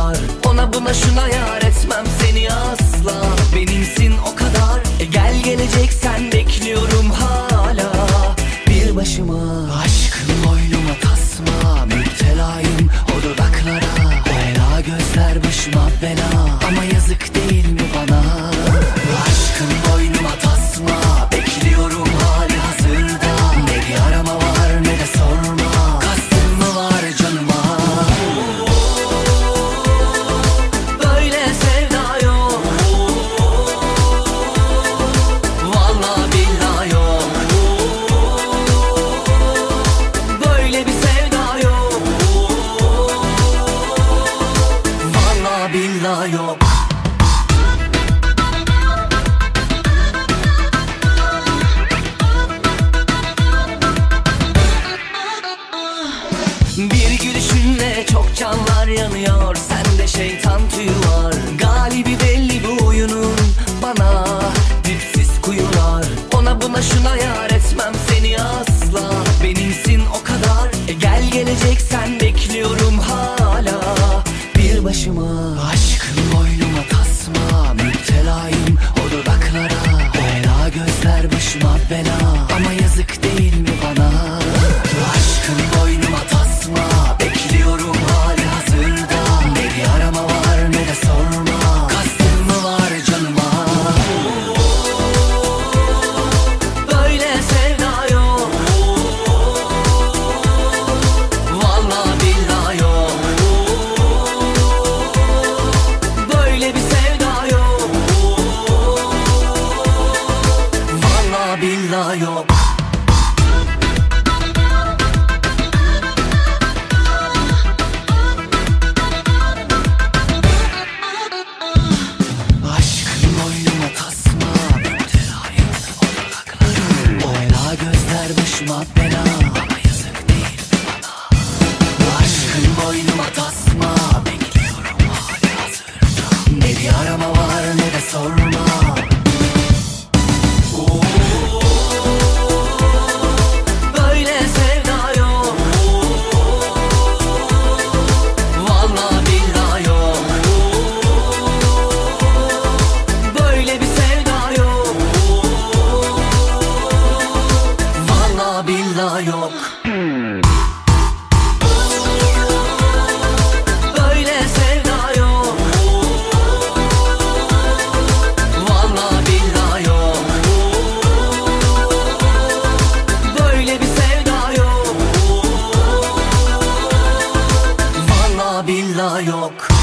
kuyular. Ona buna şuna yar etmem seni asla. Benimsin o kadar. Gel geleceksen bekliyorum hala. Bir başıma aşkın boynuma tasma. Müptelayım o dudaklara. O ela gözler başıma bela. Ama yazık değil mi bana? Aşkın boynuma tasma. Bekliyorum hali hazırda. Ne bir arama var ne de sorma. Kastın mı var canıma? Böyle sevda yok. Vallahi billahi yok. Böyle bir sevda yok. Vallahi billahi yok. Bir gülüşünle çok canlar yanıyor. Sende şeytan tüyü var. Galibi belli bu oyunun. Bana dipsiz kuyular. Ona buna şuna yar etmem seni asla. Benimsin o kadar. Gel geleceksen bekliyorum hala. Bir başıma aşkın boynuma tasma. Müptelayım o dudaklara. O ela gözler başıma bela. Ama yazık değil mi bana? Aşkın boynuma tasma. Bekliyorum hali hazırda. Ne bir arama var ne de sorma. Kastın mı var canıma? Böyle sevda yok. Vallahi billahi yok. Böyle bir sevda yok. Vallahi billahi yok. Aşkın boynuma tasma. Müptelayım o dudaklara. O ela gözler başıma bela. Ama yazık değil mi bana? Aşkın boynuma tasma. Bekliyorum hali hazırda. Ne bir arama var ne de sorma. Böyle sevda yok. Vallahi billahi yok. Böyle bir sevda yok. Vallahi billahi yok. Böyle sevda yok. Vallahi billahi yok. Böyle bir sevda yok. Vallahi billahi yok.